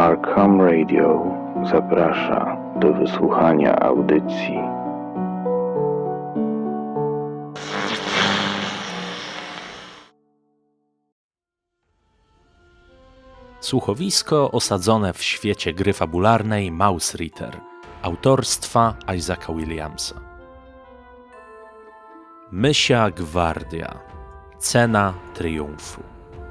Arkham Radio zaprasza do wysłuchania audycji Słuchowisko osadzone w świecie gry fabularnej Mausritter autorstwa Isaaca Williamsa. Mysia Gwardia. Cena triumfu.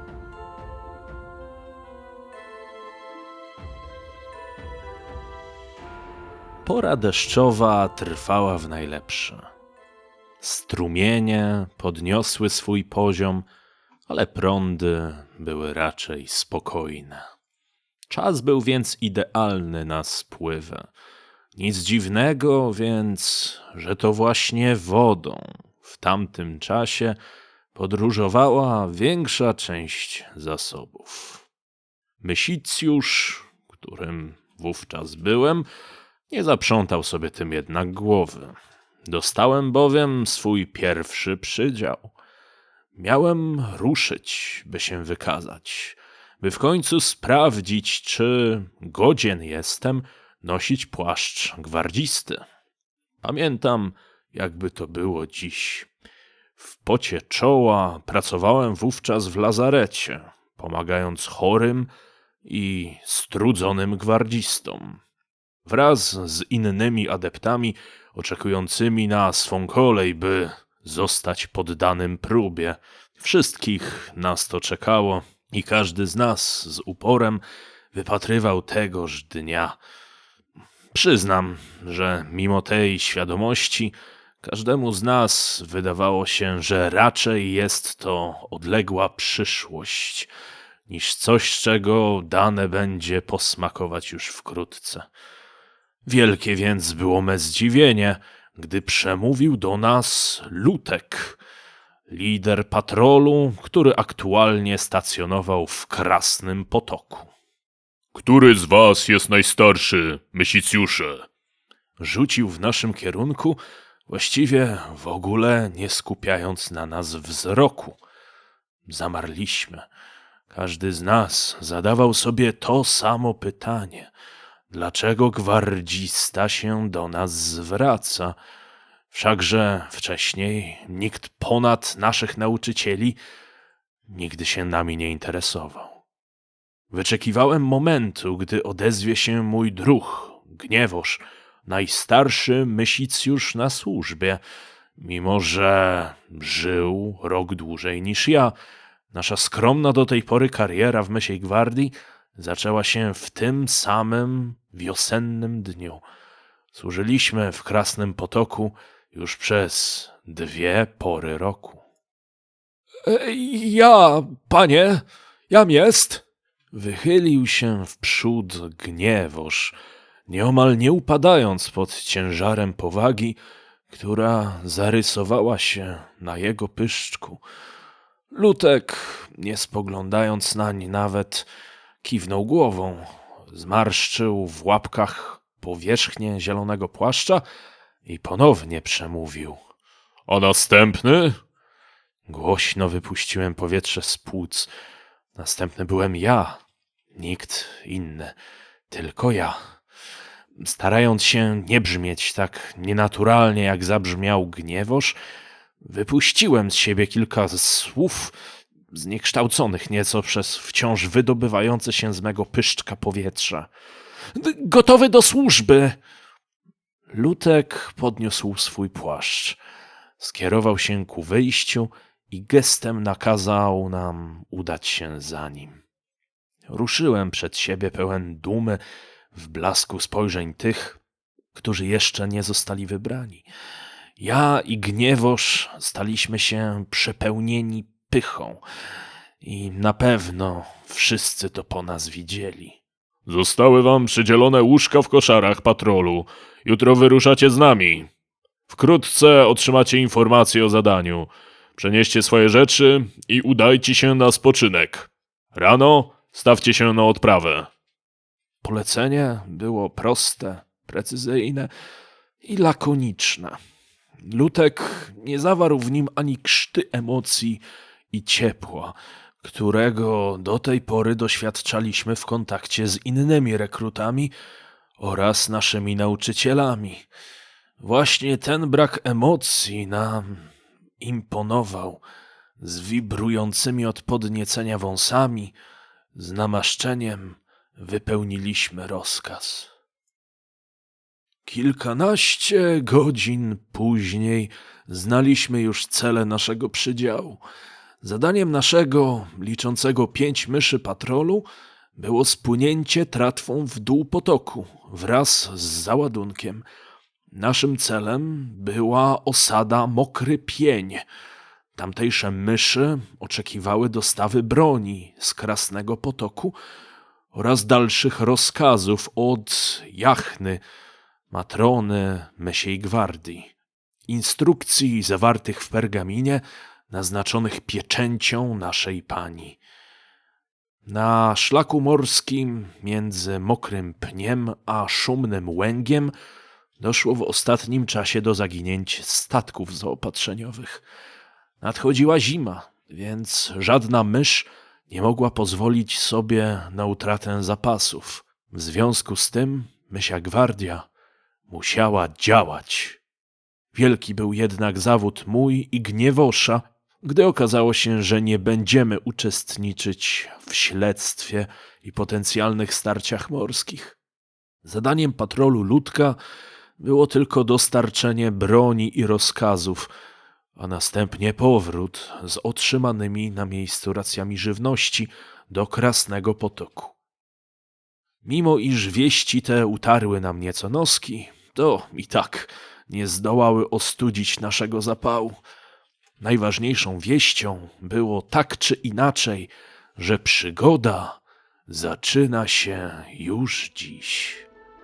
Pora deszczowa trwała w najlepsze. Strumienie podniosły swój poziom, ale prądy były raczej spokojne. Czas był więc idealny na spływy. Nic dziwnego więc, że to właśnie wodą w tamtym czasie podróżowała większa część zasobów. Mysicjusz, którym wówczas byłem, nie zaprzątał sobie tym jednak głowy. Dostałem bowiem swój pierwszy przydział. Miałem ruszyć, by się wykazać, by w końcu sprawdzić, czy godzien jestem nosić płaszcz gwardzisty. Pamiętam, jakby to było dziś. W pocie czoła pracowałem wówczas w lazarecie, pomagając chorym i strudzonym gwardzistom. Wraz z innymi adeptami oczekującymi na swą kolej, by zostać poddanym próbie. Wszystkich nas to czekało i każdy z nas z uporem wypatrywał tegoż dnia. Przyznam, że mimo tej świadomości każdemu z nas wydawało się, że raczej jest to odległa przyszłość, niż coś, czego dane będzie posmakować już wkrótce. Wielkie więc było me zdziwienie, gdy przemówił do nas Lutek, lider patrolu, który aktualnie stacjonował w Krasnym Potoku. Który z was jest najstarszy, mysicjusze? Rzucił w naszym kierunku, właściwie w ogóle nie skupiając na nas wzroku. Zamarliśmy. Każdy z nas zadawał sobie to samo pytanie. Dlaczego gwardzista się do nas zwraca? Wszakże wcześniej nikt ponad naszych nauczycieli nigdy się nami nie interesował. Wyczekiwałem momentu, gdy odezwie się mój druh, Gniewosz, najstarszy mysicjusz na służbie. Mimo że żył rok dłużej niż ja, nasza skromna do tej pory kariera w Mysiej Gwardii zaczęła się w tym samym wiosennym dniu. Służyliśmy w Krasnym Potoku już przez 2 pory roku. Panie, jam jest. Wychylił się wprzód Gniewosz, nieomal nie upadając pod ciężarem powagi, która zarysowała się na jego pyszczku. Lutek, nie spoglądając nań nawet, kiwnął głową, zmarszczył w łapkach powierzchnię zielonego płaszcza i ponownie przemówił. A następny? Głośno wypuściłem powietrze z płuc. Następny byłem ja, nikt inny, tylko ja. Starając się nie brzmieć tak nienaturalnie, jak zabrzmiał Gniewosz, wypuściłem z siebie kilka słów zniekształconych nieco przez wciąż wydobywające się z mego pyszczka powietrza. Gotowy do służby! Lutek podniósł swój płaszcz, skierował się ku wyjściu i gestem nakazał nam udać się za nim. Ruszyłem przed siebie pełen dumy w blasku spojrzeń tych, którzy jeszcze nie zostali wybrani. Ja i Gniewosz staliśmy się przepełnieni pychą i na pewno wszyscy to po nas widzieli. Zostały wam przydzielone łóżka w koszarach patrolu. Jutro wyruszacie z nami. Wkrótce otrzymacie informacje o zadaniu. Przenieście swoje rzeczy i udajcie się na spoczynek. Rano stawcie się na odprawę. Polecenie było proste, precyzyjne i lakoniczne. Lutek nie zawarł w nim ani krzty emocji i ciepła, którego do tej pory doświadczaliśmy w kontakcie z innymi rekrutami oraz naszymi nauczycielami. Właśnie ten brak emocji nam imponował. Z wibrującymi od podniecenia wąsami, z namaszczeniem wypełniliśmy rozkaz. Kilkanaście godzin później znaliśmy już cele naszego przydziału. Zadaniem naszego, liczącego 5 myszy patrolu, było spłynięcie tratwą w dół potoku wraz z załadunkiem. Naszym celem była osada Mokry Pień. Tamtejsze myszy oczekiwały dostawy broni z Krasnego Potoku oraz dalszych rozkazów od Jachny, matrony Mysiej Gwardii. Instrukcji zawartych w pergaminie, naznaczonych pieczęcią naszej pani. Na szlaku morskim między Mokrym Pniem a Szumnym Łęgiem doszło w ostatnim czasie do zaginięć statków zaopatrzeniowych. Nadchodziła zima, więc żadna mysz nie mogła pozwolić sobie na utratę zapasów. W związku z tym Mysia Gwardia musiała działać. Wielki był jednak zawód mój i Gniewosza, gdy okazało się, że nie będziemy uczestniczyć w śledztwie i potencjalnych starciach morskich. Zadaniem patrolu Ludka było tylko dostarczenie broni i rozkazów, a następnie powrót z otrzymanymi na miejscu racjami żywności do Krasnego Potoku. Mimo iż wieści te utarły nam nieco noski, to i tak nie zdołały ostudzić naszego zapału. Najważniejszą wieścią było tak czy inaczej, że przygoda zaczyna się już dziś.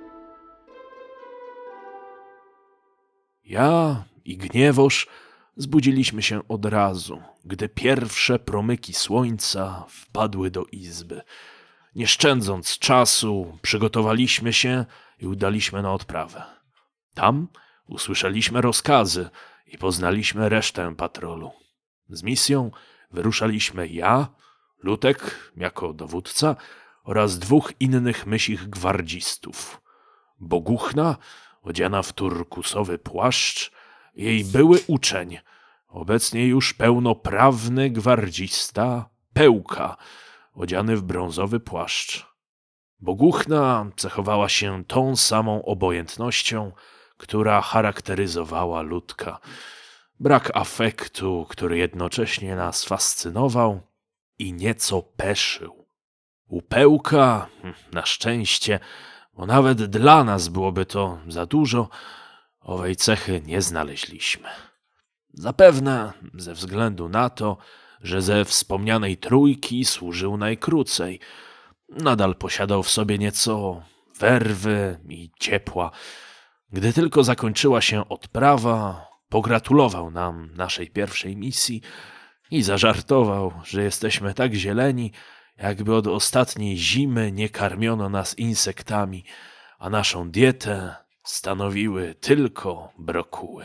Ja i Gniewosz zbudziliśmy się od razu, gdy pierwsze promyki słońca wpadły do izby. Nie szczędząc czasu, przygotowaliśmy się i udaliśmy na odprawę. Tam usłyszeliśmy rozkazy i poznaliśmy resztę patrolu. Z misją wyruszaliśmy ja, Lutek jako dowódca oraz 2 innych mysich gwardzistów. Boguchna, odziana w turkusowy płaszcz, jej były uczeń, obecnie już pełnoprawny gwardzista Pełka, odziany w brązowy płaszcz. Boguchna cechowała się tą samą obojętnością, która charakteryzowała Ludka. Brak afektu, który jednocześnie nas fascynował i nieco peszył. U Pełka, na szczęście, bo nawet dla nas byłoby to za dużo, owej cechy nie znaleźliśmy. Zapewne ze względu na to, że ze wspomnianej trójki służył najkrócej. Nadal posiadał w sobie nieco werwy i ciepła. Gdy tylko zakończyła się odprawa, pogratulował nam naszej pierwszej misji i zażartował, że jesteśmy tak zieleni, jakby od ostatniej zimy nie karmiono nas insektami, a naszą dietę stanowiły tylko brokuły.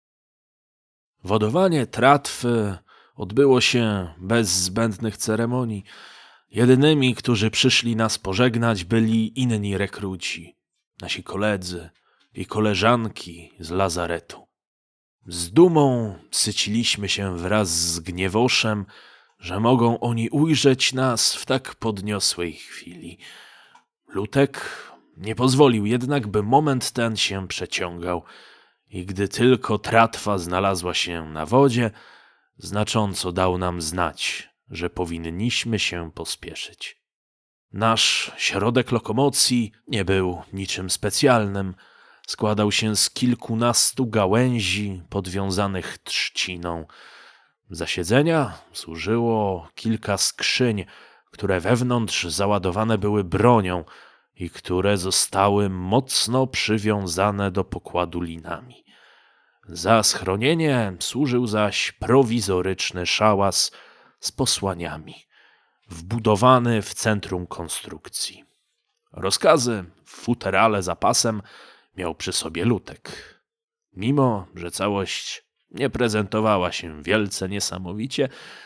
Wodowanie tratwy odbyło się bez zbędnych ceremonii. Jedynymi, którzy przyszli nas pożegnać, byli inni rekruci, nasi koledzy i koleżanki z lazaretu. Z dumą syciliśmy się wraz z Gniewoszem, że mogą oni ujrzeć nas w tak podniosłej chwili. Lutek nie pozwolił jednak, by moment ten się przeciągał i gdy tylko tratwa znalazła się na wodzie, znacząco dał nam znać, że powinniśmy się pospieszyć. Nasz środek lokomocji nie był niczym specjalnym. Składał się z kilkunastu gałęzi podwiązanych trzciną. Za siedzenia służyło kilka skrzyń, które wewnątrz załadowane były bronią i które zostały mocno przywiązane do pokładu linami. Za schronienie służył zaś prowizoryczny szałas z posłaniami, wbudowany w centrum konstrukcji. Rozkazy w futerale za pasem miał przy sobie Lutek. Mimo że całość nie prezentowała się wielce niesamowicie,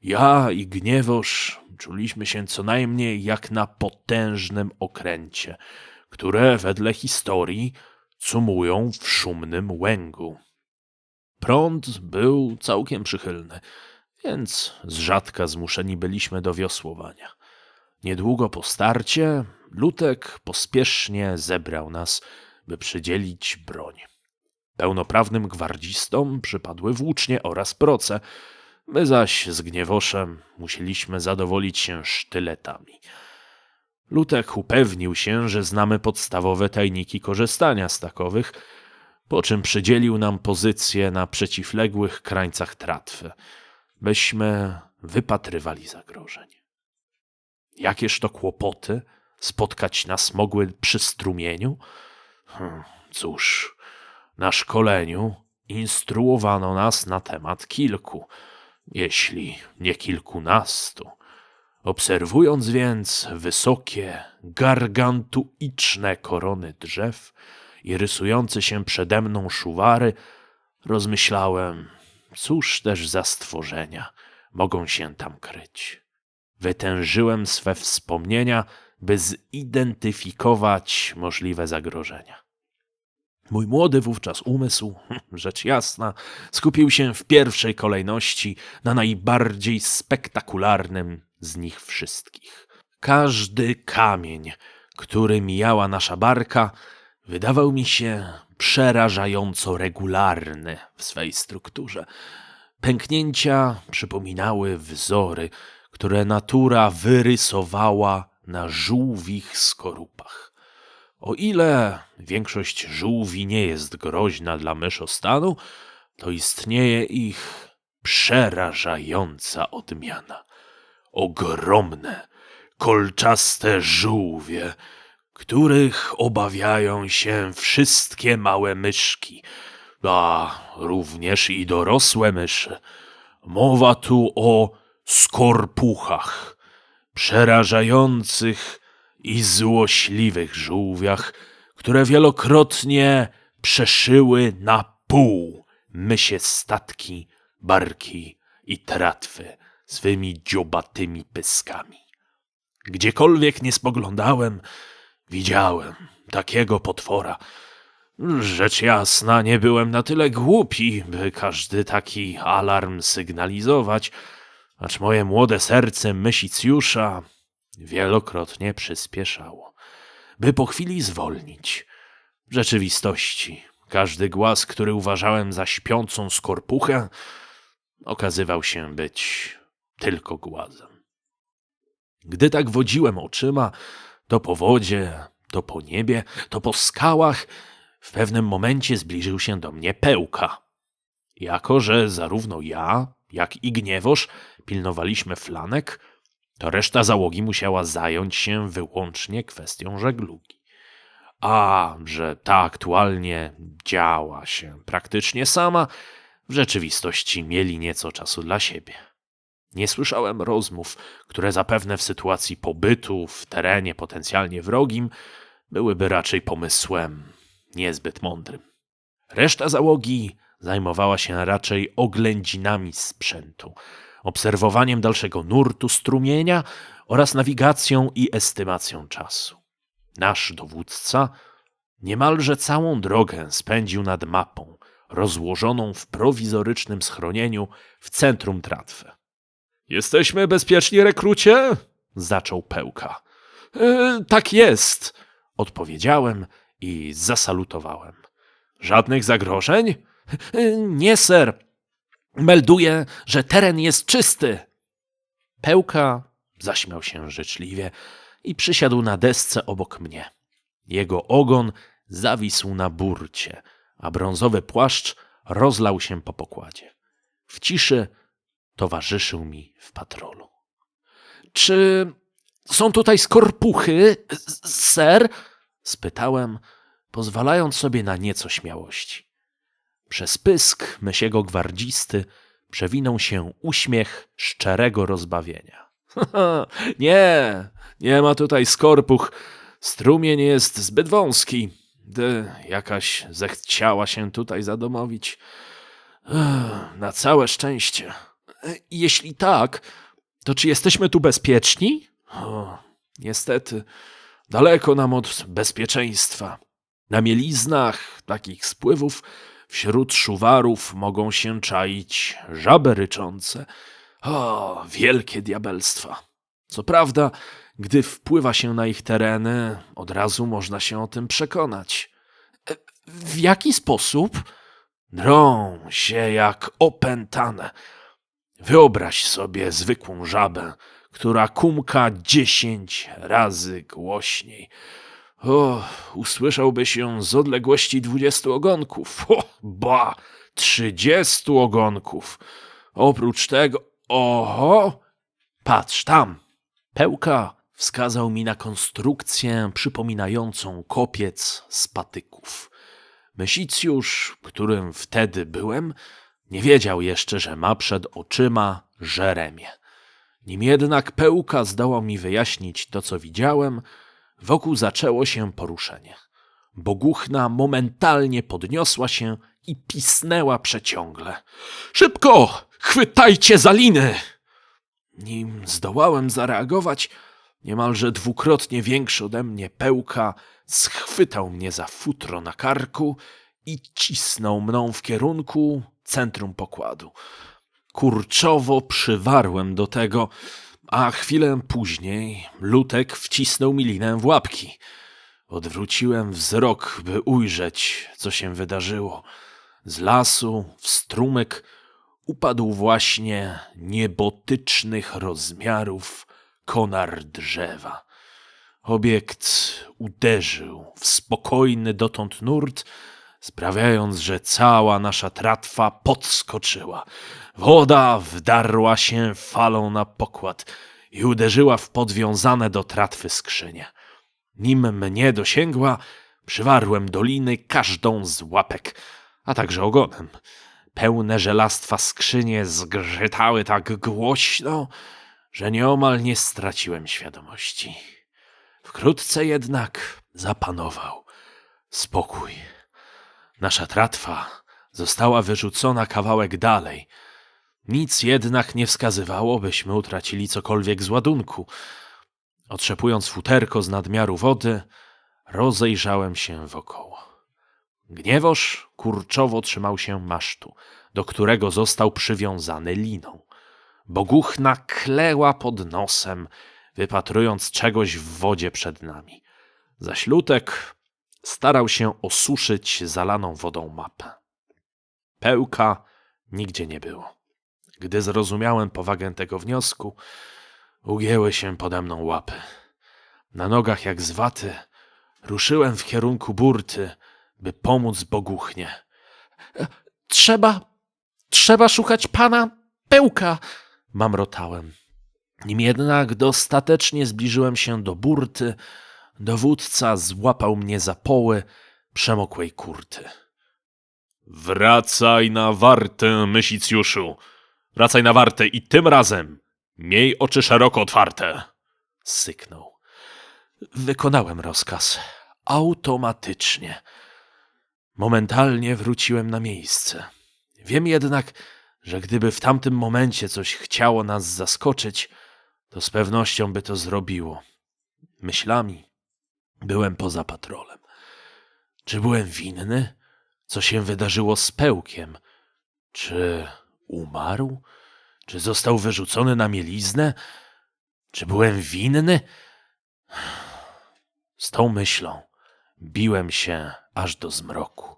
Ja i Gniewosz czuliśmy się co najmniej jak na potężnym okręcie, które wedle historii cumują w szumnym łęgu. Prąd był całkiem przychylny, więc z rzadka zmuszeni byliśmy do wiosłowania. Niedługo po starcie Lutek pospiesznie zebrał nas, by przydzielić broń. Pełnoprawnym gwardzistom przypadły włócznie oraz proce, my zaś z Gniewoszem musieliśmy zadowolić się sztyletami. Lutek upewnił się, że znamy podstawowe tajniki korzystania z takowych, po czym przydzielił nam pozycję na przeciwległych krańcach tratwy, byśmy wypatrywali zagrożeń. Jakież to kłopoty spotkać nas mogły przy strumieniu? Cóż, na szkoleniu instruowano nas na temat kilku, jeśli nie kilkunastu. Obserwując więc wysokie, gargantuiczne korony drzew i rysujące się przede mną szuwary, rozmyślałem, cóż też za stworzenia mogą się tam kryć. Wytężyłem swe wspomnienia, by zidentyfikować możliwe zagrożenia. Mój młody wówczas umysł, rzecz jasna, skupił się w pierwszej kolejności na najbardziej spektakularnym z nich wszystkich. Każdy kamień, który mijała nasza barka, wydawał mi się przerażająco regularny w swej strukturze. Pęknięcia przypominały wzory, które natura wyrysowała na żółwich skorupach. O ile większość żółwi nie jest groźna dla myszostanu, to istnieje ich przerażająca odmiana. Ogromne, kolczaste żółwie, których obawiają się wszystkie małe myszki, a również i dorosłe myszy. Mowa tu o skorpuchach, przerażających i złośliwych żółwiach, które wielokrotnie przeszyły na pół mysie statki, barki i tratwy swymi dziobatymi pyskami. Gdziekolwiek nie spoglądałem, widziałem takiego potwora. Rzecz jasna, nie byłem na tyle głupi, by każdy taki alarm sygnalizować, acz moje młode serce mysicjusza wielokrotnie przyspieszało, by po chwili zwolnić. W rzeczywistości każdy głaz, który uważałem za śpiącą skorpuchę, okazywał się być tylko głazem. Gdy tak wodziłem oczyma, to po wodzie, to po niebie, to po skałach, w pewnym momencie zbliżył się do mnie Pełka. Jako że zarówno ja, jak i Gniewosz pilnowaliśmy flanek, to reszta załogi musiała zająć się wyłącznie kwestią żeglugi. A że ta aktualnie działa się praktycznie sama, w rzeczywistości mieli nieco czasu dla siebie. Nie słyszałem rozmów, które zapewne w sytuacji pobytu w terenie potencjalnie wrogim byłyby raczej pomysłem niezbyt mądrym. Reszta załogi zajmowała się raczej oględzinami sprzętu, obserwowaniem dalszego nurtu strumienia oraz nawigacją i estymacją czasu. Nasz dowódca niemalże całą drogę spędził nad mapą, rozłożoną w prowizorycznym schronieniu w centrum tratwy. Jesteśmy bezpieczni, rekrucie? Zaczął Pełka. Tak jest, odpowiedziałem i zasalutowałem. Żadnych zagrożeń? Nie, ser. Melduję, że teren jest czysty. Pełka zaśmiał się życzliwie i przysiadł na desce obok mnie. Jego ogon zawisł na burcie, a brązowy płaszcz rozlał się po pokładzie. W ciszy towarzyszył mi w patrolu. Czy są tutaj skorpuchy, ser? Spytałem, pozwalając sobie na nieco śmiałości. Przez pysk mysiego gwardzisty przewinął się uśmiech szczerego rozbawienia. Nie ma tutaj skorpuch. Strumień jest zbyt wąski, gdy jakaś zechciała się tutaj zadomowić. Na całe szczęście. Jeśli tak, to czy jesteśmy tu bezpieczni? Niestety, daleko nam od bezpieczeństwa. Na mieliznach takich spływów wśród szuwarów mogą się czaić żaby ryczące. Wielkie diabelstwa. Co prawda, gdy wpływa się na ich tereny, od razu można się o tym przekonać. W jaki sposób? Drą się jak opętane. Wyobraź sobie zwykłą żabę, która kumka 10 razy głośniej. Usłyszałbyś ją z odległości 20 ogonków. 30 ogonków. Oprócz tego, patrz tam. Pełka wskazał mi na konstrukcję przypominającą kopiec z patyków. Mysicjusz, którym wtedy byłem, nie wiedział jeszcze, że ma przed oczyma Żeremię. Nim jednak Pełka zdołał mi wyjaśnić to, co widziałem, wokół zaczęło się poruszenie. Boguchna momentalnie podniosła się i pisnęła przeciągle. Szybko! Chwytajcie za liny! Nim zdołałem zareagować, niemalże dwukrotnie większy ode mnie Pełka schwytał mnie za futro na karku i cisnął mną w kierunku centrum pokładu. Kurczowo przywarłem do tego, a chwilę później Lutek wcisnął mi linę w łapki. Odwróciłem wzrok, by ujrzeć, co się wydarzyło. Z lasu w strumyk upadł właśnie niebotycznych rozmiarów konar drzewa. Obiekt uderzył w spokojny dotąd nurt, sprawiając, że cała nasza tratwa podskoczyła. Woda wdarła się falą na pokład i uderzyła w podwiązane do tratwy skrzynie. Nim mnie dosięgła, przywarłem do liny każdą z łapek, a także ogonem. Pełne żelastwa skrzynie zgrzytały tak głośno, że nieomal nie straciłem świadomości. Wkrótce jednak zapanował spokój. Nasza tratwa została wyrzucona kawałek dalej. Nic jednak nie wskazywało, byśmy utracili cokolwiek z ładunku. Otrzepując futerko z nadmiaru wody, rozejrzałem się wokoło. Gniewoż kurczowo trzymał się masztu, do którego został przywiązany liną. Boguchna kleła pod nosem, wypatrując czegoś w wodzie przed nami. Zaś Lutek starał się osuszyć zalaną wodą mapę. Pełka nigdzie nie było. Gdy zrozumiałem powagę tego wniosku, ugięły się pode mną łapy. Na nogach jak z waty ruszyłem w kierunku burty, by pomóc Boguchnie. Trzeba szukać pana Pełka, mamrotałem. Nim jednak dostatecznie zbliżyłem się do burty, dowódca złapał mnie za poły przemokłej kurty. Wracaj na wartę, Mysicjuszu. Wracaj na wartę i tym razem miej oczy szeroko otwarte. Syknął. Wykonałem rozkaz. Automatycznie. Momentalnie wróciłem na miejsce. Wiem jednak, że gdyby w tamtym momencie coś chciało nas zaskoczyć, to z pewnością by to zrobiło. Myślami byłem poza patrolem. Czy byłem winny? Co się wydarzyło z Pełkiem? Czy umarł? Czy został wyrzucony na mieliznę? Czy byłem winny? Z tą myślą biłem się aż do zmroku.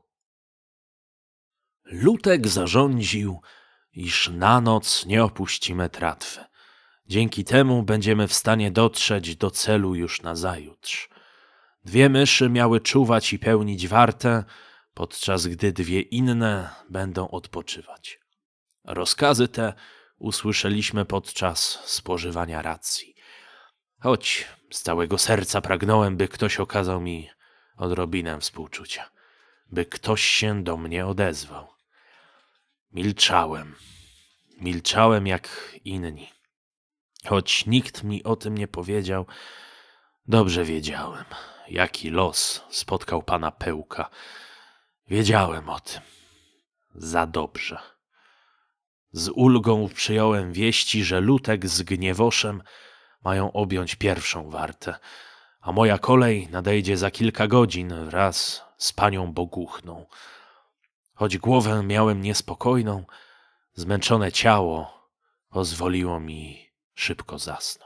Lutek zarządził, iż na noc nie opuścimy tratwy. Dzięki temu będziemy w stanie dotrzeć do celu już nazajutrz. 2 myszy miały czuwać i pełnić wartę, podczas gdy 2 inne będą odpoczywać. Rozkazy te usłyszeliśmy podczas spożywania racji. Choć z całego serca pragnąłem, by ktoś okazał mi odrobinę współczucia, by ktoś się do mnie odezwał. Milczałem jak inni. Choć nikt mi o tym nie powiedział, dobrze wiedziałem, jaki los spotkał pana Pełka. Wiedziałem o tym. Za dobrze. Z ulgą przyjąłem wieści, że Lutek z Gniewoszem mają objąć pierwszą wartę, a moja kolej nadejdzie za kilka godzin wraz z panią Boguchną. Choć głowę miałem niespokojną, zmęczone ciało pozwoliło mi szybko zasnąć.